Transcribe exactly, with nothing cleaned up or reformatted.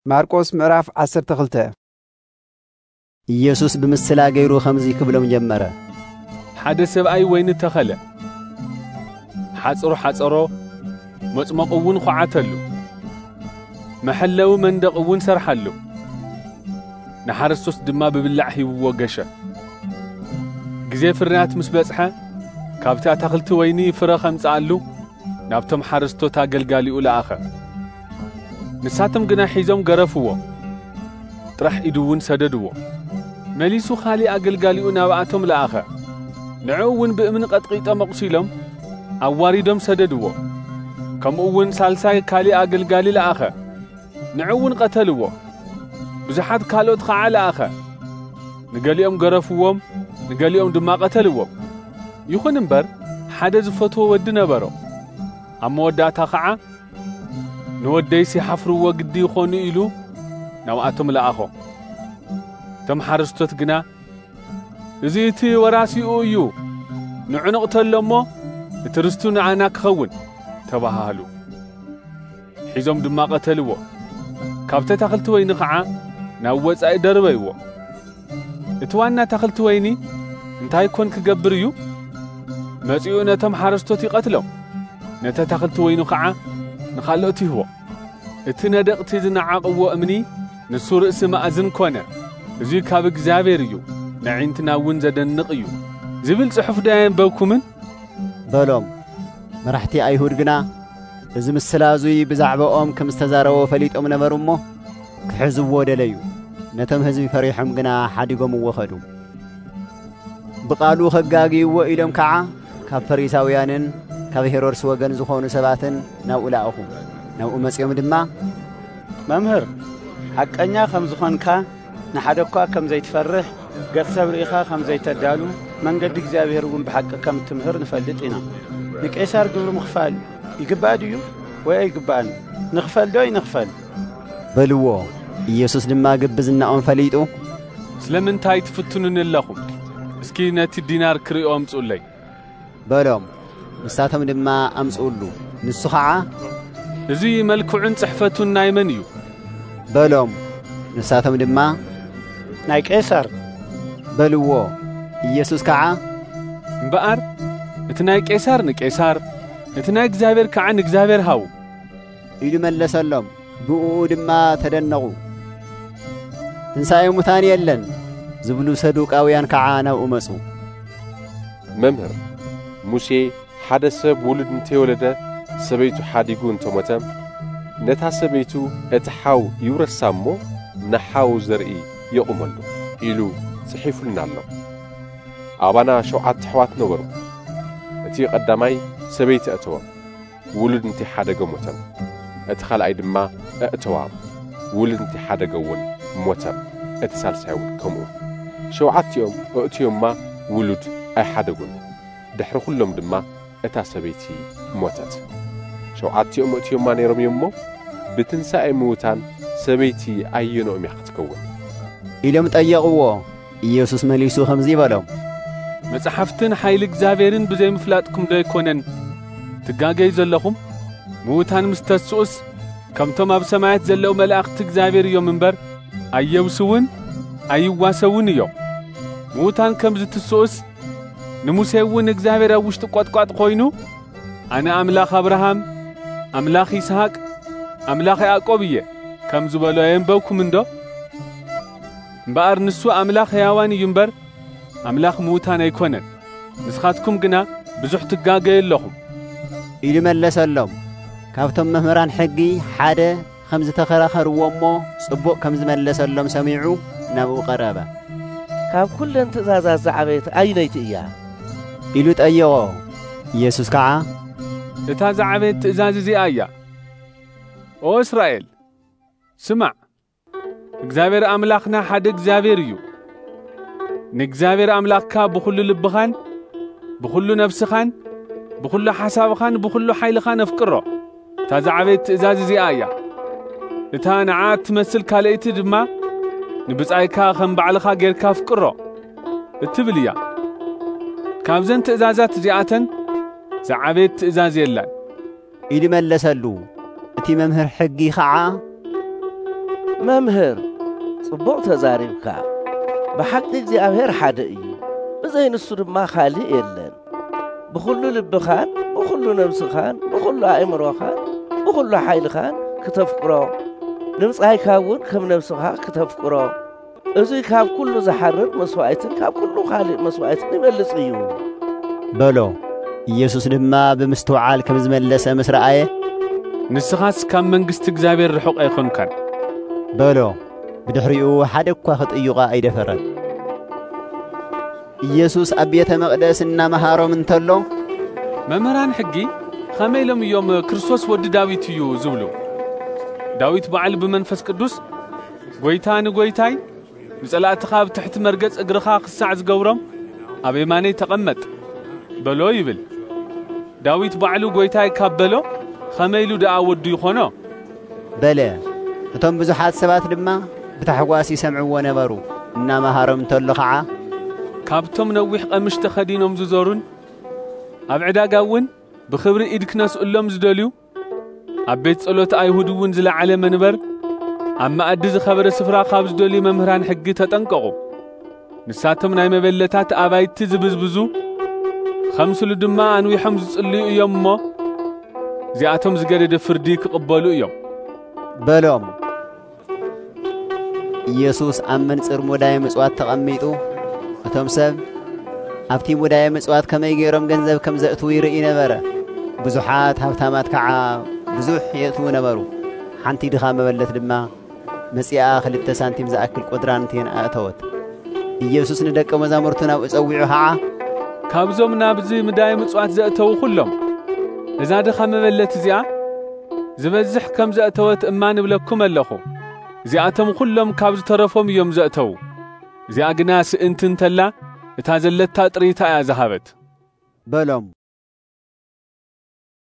ماركوس مراف عشر تخلته ኢየሱስ ብምስላ ገይሩ ኸምዚ ክብሎም ጀመረ ሓደ ሰብኣይ ወይኒ ተኸለ ሓጽሩ ሓጽሮ መጽመቕ እውን ኸዓተሉ መሐለው መንደቕ እውን ሰርሐሉ ንሓረስቶስ ድማ ብብላዕ ሂብዎ ገሸ ግዜ ፍርያት ምስ በጽሐ ካብቲ ኣታኽልቲ ወይኒ ፍረ ኸምጽኣሉ ናብቶም ሓረስቶት ኣገልጋሊኡ ለኣኸ ንሳቶም ግና ሒዞም ገረፍዎ ጥራሕ ኢዱ እውን ሰደድዎ መሊሱ ኻሊ ኣገልጋሊኡ ናብኣቶም ለኣኸ ንዑ እውን ብእምን ቀጥቂጦም ኣቑሲሎም ኣዋሪዶም ሰደድዎ ከምኡ እውን ሳልሳይ ካሊ ኣገልጋሊ ለኣኸ ንዑ እውን ቀተልዎ ብዙሓት ካልኦት ኸዓ ለኣኸ ንገሊኦም ገረፍዎም ንገሊኦም ድማ ቀተልዎም ይኹን እምበር ሓደ ዝፈትዎ ወዲ ነበሮ ኣብ መወዳእታ ኸዓ ንወደይሲ ሓፍርዎ ግዲ ይኾኑ ኢሉ ናብኣቶም ለኣኾ ቶም ሓረስቶት ግና እዚ እቲ ወራሲኡ እዩ ንዑ ንቕተሎ እሞ እቲ ርስቱ ንዓና ክኸውን ተባሃሉ ሒዞም ድማ ቀተልዎ ካብቲ ኣታኽልቲ ወይኒ ኸዓ ናብ ወጻኢ ደርበይዎ እቲ ዋና ኣታኽልቲ ወይኒ እንታይ ኮን ክገብር እዩ መጺኡ ነቶም ሓረስቶት ይቐትሎም ነቲ ኣታኽልቲ ወይኑ ኸዓ ንኻልኦት ይህቦ እቲ ነደቕቲ ዝነዓቕዎ እምኒ ንሱ ርእሲ ማእዝን ኮነ እዚ ካብ እግዚአብሔር እዩ ንዒንትና እውን ዘደንቕ እዩ ዝብል ጽሑፍ ዳ የንበብኩምን በሎም መራሕቲ ኣይሁድ ግና እዚ ምስላዙይ ብዛዕባኦም ከም ዝተዛረቦ ፈሊጦም ነበሩ እሞ ክሕዝዎ ደለዩ ነቶም ህዝቢ ፈሪሖም ግና ሓዲጎምዎ ኸዱ ብቓሉ ኸጋጊይዎ ኢሎም ከዓ ካብ ፈሪሳውያንን ካብ ሄሮድስ ወገን ዝኾኑ ሰባትን ናብኡ ለኣኹ ናብኡ መጺኦም ድማ መምህር ሓቀኛ ከም ዝኾንካ ንሓደኳ ከም ዘይትፈርሕ ገጽ ሰብ ርኢኻ ከም ዘይተዳሉ መንገዲ እግዚአብሔር እውን ብሓቂ ከም ትምህር ንፈልጥ ኢና ንቄሳር ግብሪ ምኽፋል ይግባእ ድዩ ወይ ኣይግባእን ንኽፈል ዶ ይንኽፈል በልዎ ኢየሱስ ድማ ግብዝናኦም ፈሊጡ ስለምንታይ ትፍትኑን ኣለኹም እስኪ ነቲ ዲናር ክሪኦ ኣምጹለይ በሎም ንሳቶም ድማ ኣምጹሉ ንሱ ኸዓ እዚ መልክዑን ጽሕፈቱን ናይ መን እዩ በሎም ንሳቶም ድማ ናይ ቄሳር በልዎ ኢየሱስ ከዓ እምበኣር እቲ ናይ ቄሳር ንቄሳር እቲ ናይ እግዚአብሔር ከዓ ንእግዚአብሔር ሃቡ ኢሉ መለሰሎም ብኡ ድማ ተደነቑ ትንሣኤ ሙታን የለን ዝብሉ ሰዱቃውያን ከዓ ናብኡ መጹ መምህር ሙሴ ሓደ ሰብ ውሉድ እንተይወለደ ሰበይቱ ሓዲጉ እንተሞተ ነታ ሰበይቱ እቲ ሓው ይውረሳ እሞ ንሓው ዘርኢ የቑመሉ ኢሉ ጽሒፉልና ኣሎ ኣባና ሸውዓተ ኣሕዋት ነበሩ እቲ ቀዳማይ ሰበይቲ እተወ ውሉድ እንተይ ሓደገ ሞተ እቲ ኻልኣይ ድማ እተዋ ውሉድ እንተይ ሓደገ እውን ሞተ እቲ ሳልሳይ እውን ከምኡ ሸውዓቲኦም እትዮምማ ውሉድ ኣይሓደጉን ድሕሪ ኩሎም ድማ እታ ሰበይቲ ሞተት ሸውዓቲኦም እትዮምማ ነይሮም እዮም እሞ ብትንሣኤ ምውታን ሰበይቲ ኣየኖኦም እያ ክትከውን ኢሎም ጠየቕዎ ኢየሱስ መሊሱ ኸምዚ በሎም መጽሓፍትን ኃይሊ እግዚአብሔርን ብዘይምፍላጥኩም ዶ ኣይኮነን ትጋገዩ ዘለኹም ምውታን ምስ ተስኡስ ከምቶም ኣብ ሰማያት ዘለው መላእኽቲ እግዚአብሔር እዮም እምበር ኣየውስውን ኣይዋሰውን እዮም ምውታን ከም ዝትስኡስ ንሙሴ እውን እግዚአብሔር ኣብ ውሽጢ ቈጥቋጥ ኾይኑ ኣነ ኣምላኽ አብርሃም ኣምላኽ ይስሐቅ ኣምላኽ ያዕቆብ እየ ከም ዝበሎ የንበብኩም እንዶ እምበኣር ንሱ ኣምላኽ ሕያዋን እዩ እምበር ኣምላኽ ምውታን ኣይኮነን ንስኻትኩም ግና ብዙሕ ትጋገዩ ኣለኹም ኢሉ መለሰሎም ካብቶም መምህራን ሕጊ ሓደ ከም ዝተኸራኸርዎ እሞ ጽቡቕ ከም ዝመለሰሎም ሰሚዑ ናብኡ ቀረበ ካብ ኩለን ትእዛዛት ዝዓበየት ኣየነይቲ እያ ኢሉ ጠየቖ ኢየሱስ ከዓ እታ ዝዓበየት ትእዛዝ እዚኣ እያ ኦ እስራኤል ስማዕ እግዚአብሔር ኣምላኽና ሓደ እግዚአብሔር እዩ ንእግዚአብሔር ኣምላኽካ ብኹሉ ልብኻን ብኹሉ ነፍስኻን ብኹሉ ሓሳብኻን ብኹሉ ኃይልኻን ኣፍቅሮ እታ ዝዓበየት ትእዛዝ እዚኣ እያ እታ ንዓ ትመስል ካልአይቲ ድማ ንብጻይካ ከም ባዕልኻ ጌርካ ኣፍቅሮ እትብል እያ ካብዘን ትእዛዛት እዚኣተን ዝዓበየት ትእዛዝ የላን ኢሉ መለሰሉ እቲ መምህር ሕጊ ከዓ መምህር ጽቡቕ ተዛሪብካ ብሓቂ እግዚአብሔር ሓደ እዩ ብዘይ ንሱ ድማ ካልእ የለን ብኹሉ ልብኻን ብኹሉ ነብስኻን ብኹሉ ኣእምሮኻን ብኹሉ ሓይልኻን ክተፍቅሮ ንምጽኣይካ እውን ከም ነብስኻ ክተፍቅሮ እዙይ ካብ ኩሉ ዝሓርድ መስዋዕትን ካብ ኩሉ ካልእ መስዋዕትን ይበልጽ እዩ በሎ ኢየሱስ ድማ ብምስትውዓል ከም ዝመለሰ ምስ ረአየ ንስኻስ ካብ መንግሥቲ እግዚአብሔር ርሑቕ ኣይኮንካን በሎ ብድሕሪኡ ሓደ እኳ ኽጥይቓ ኣይደፈረን ኢየሱስ ኣብ ቤተ መቕደስ እናመሃሮም እንተሎ መምህራን ሕጊ ከመይ ኢሎም እዮም ክርስቶስ ወዲ ዳዊት እዩ ዝብሉ ዳዊት በዓል ብመንፈስ ቅዱስ ጐይታ ንጐይታይ ንጸላእትኻ ኣብ ትሕቲ መርገጽ እግርኻ ክሳዕ ዝገብሮም ኣብ የማነይ ተቐመጥ በሎ ይብል ዳዊት በዓሉ ጐይታይ ካብ በሎ ከመይ ኢሉ ደኣ ወዱ ይኾኖ በለ እቶም ብዙሓት ሰባት ድማ ብታሕጓስ ይሰምዕዎ ነበሩ እናመሃሮም እንተሎ ኸዓ ካብቶም ነዊሕ ቀምሽ ተኸዲኖም ዝዞሩን ኣብ ዕዳጋ እውን ብኽብሪ ኢድ ክነስኡሎም ዝደልዩ ኣብ ቤት ጸሎት ኣይሁድ እውን ዝለዓለ መንበር ኣብ ማእዲ ዝኸበረ ስፍራ ካብ ዝደልዩ መምህራን ሕጊ ተጠንቀቑ ንሳቶም ናይ መበለታት ኣባይቲ ዝብዝብዙ ኸምስሉ ድማ አንዊሖም ዝጽልዩ እዮም እሞ እዚኣቶም ዝገደደ ፍርዲ ክቕበሉ እዮም በሎም ኢየሱስ ኣብ መንጽር ሙዳየ ምጽዋት ተቐሚጡ እቶም ሰብ ኣብቲ ሙዳየ ምጽዋት ከመይ ገይሮም ገንዘብ ከም ዘእትዉ ይርኢ ነበረ ብዙሓት ሃብታማት ከዓ ብዙሕ የእትዉ ነበሩ ሓንቲ ድኻ መበለት ድማ መጺኣ ክልተ ሳንቲም ዝኣክል ቈድራንቴን ኣእተወት ኢየሱስ ንደቀ መዛሙርቱ ናብኡ ጸዊዑ ኸዓ ካብዞም ናብዚ ሙዳየ ምጽዋት ዘእተዉ ኩሎም እዛ ድኻ መበለት እዚኣ ዝበዝሕ ከም ዘእተወት እማ ንብለኩም ኣለኹ እዚኣቶም ኩሎም ካብ ዝተረፎም እዮም ዘእተዉ እዚኣ ግና ስእንቲ እንተላ እታ ዘለታ ጥሪታ እያ ዝሃበት በሎም